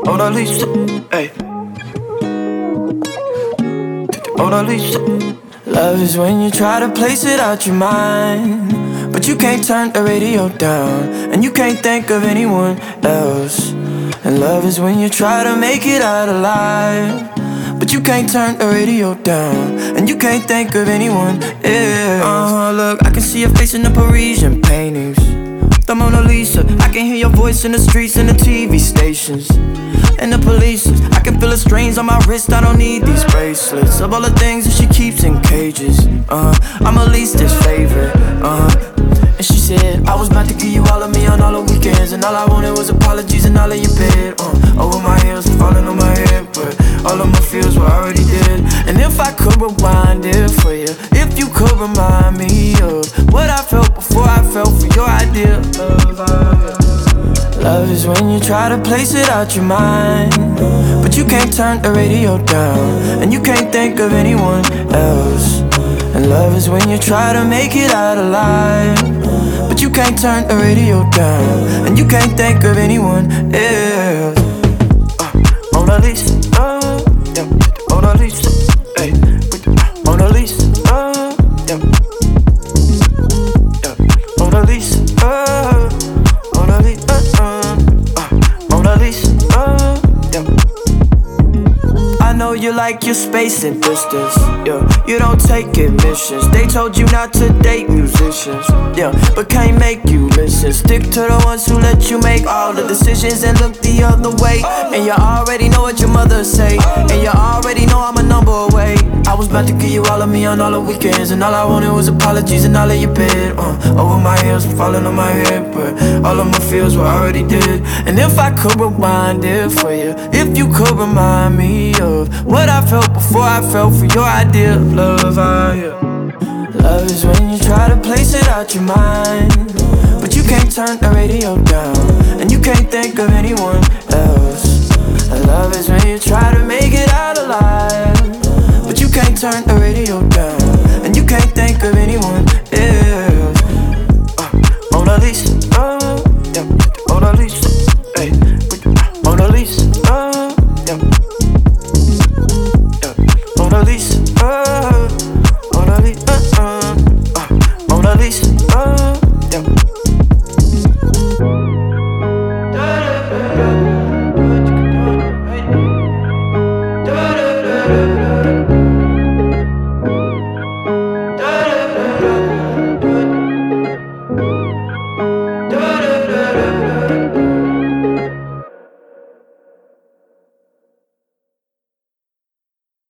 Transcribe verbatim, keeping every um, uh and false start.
Mona Lisa, hey. Mona Lisa. Love is when you try to place it out your mind, but you can't turn the radio down, and you can't think of anyone else. And love is when you try to make it out alive, but you can't turn the radio down, and you can't think of anyone else. Uh-huh, look, I can see your face in the Parisian paintings, the Mona Lisa. I can hear your voice in the streets and the T V stations and the police. I can feel the strains on my wrist. I don't need these bracelets of all the things that she keeps in cages. Uh, I'm her least's favorite. Uh, and she said I was about to give you all of me on all the weekends, and all I wanted was apologies and all of your bed. Uh, over my heels and falling on my head, but all of my feels were already dead. And if I could rewind it for you, if you could remind me of what I felt before I fell for your idea of love. Love is when you try to place it out your mind, but you can't turn the radio down, and you can't think of anyone else. And love is when you try to make it out alive, but you can't turn the radio down, and you can't think of anyone else. uh, Mona Lisa, uh, yeah, Mona Lisa, hey, Mona Lisa, uh, yeah, yeah, Mona Lisa, uh, Mona Lisa, uh, uh, Mona Lisa, uh, yeah. I know you like your space and distance, yeah. You don't take admissions. They told you not to date musicians, yeah, but can't make you listen. Stick to the ones who let you make all the decisions and look the other way. And you already know what your mother say, and you already know I'm a number away. I was about to give you all of me on all the weekends, and all I wanted was apologies and all of your bed. uh, Over my heels and falling on my head, but all of my feels were already dead. And if I could rewind it for you, if you could remind me of what I felt before I fell for your idea of love. uh, yeah. Love is when you try to place it out your mind, but you can't turn the radio down, and you can't think of anyone else. And love is when you try to make it out alive, but you can't turn the radio down, and you can't think of anyone else. uh, Mona Lisa.